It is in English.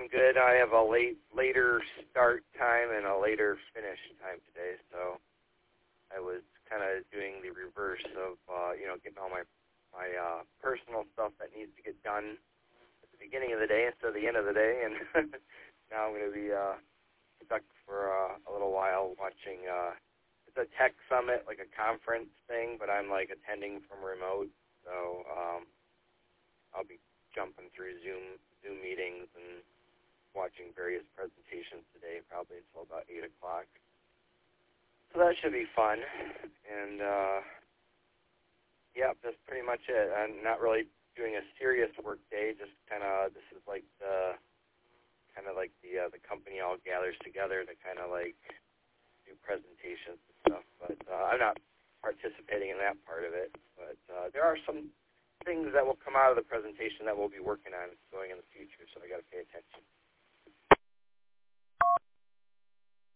I'm good. I have a later start time and a later finish time today, so I was kind of doing the reverse of, getting all my personal stuff that needs to get done at the beginning of the day instead of the end of the day, and now I'm going to be stuck for a little while watching. It's a tech summit, like a conference thing, but I'm like attending from remote, so I'll be jumping through Zoom meetings and watching various presentations today, probably until about 8 o'clock. So that should be fun. And, that's pretty much it. I'm not really doing a serious work day, just this is like the company all gathers together to kind of like do presentations and stuff. But I'm not participating in that part of it. But there are some things that will come out of the presentation that we'll be working on going in the future, so I got to pay attention.